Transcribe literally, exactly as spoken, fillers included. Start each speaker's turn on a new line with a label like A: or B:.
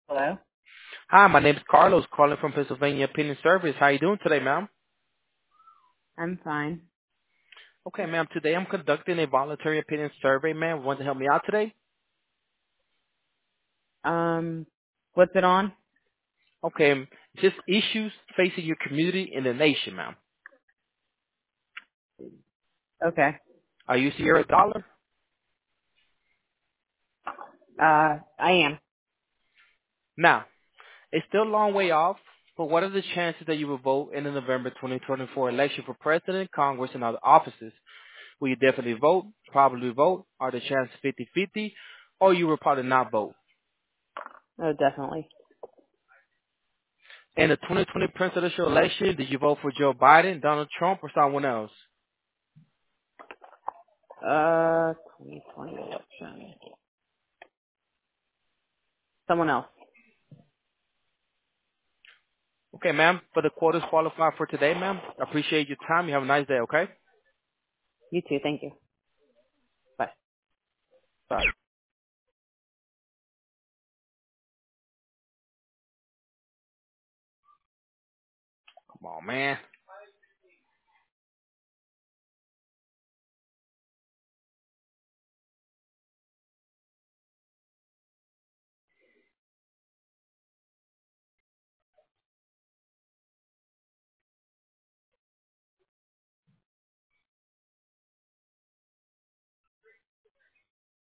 A: Hello?
B: Hi, my name is Carlos, calling from Pennsylvania Opinion Service. How you doing today, ma'am?
A: I'm fine.
B: Okay, ma'am. Today I'm conducting a voluntary opinion survey, ma'am. Want to help me out today?
A: Um, what's it on?
B: Okay, just issues facing your community and the nation, ma'am.
A: Okay.
B: Are you Sierra Dollar?
A: Uh, I am.
B: Now, it's still a long way off, but what are the chances that you will vote in the November twenty twenty-four election for president, Congress, and other offices? Will you definitely vote, probably vote? Are the chances fifty-fifty, or you will probably not vote?
A: Oh, definitely.
B: In the twenty twenty presidential election, did you vote for Joe Biden, Donald Trump, or someone else?
A: Uh, twenty twenty election. Someone else.
B: Okay, ma'am. For the quotas qualified for today, ma'am. I appreciate your time. You have a nice day, okay?
A: You too. Thank you. Bye.
B: Bye. Come on, man.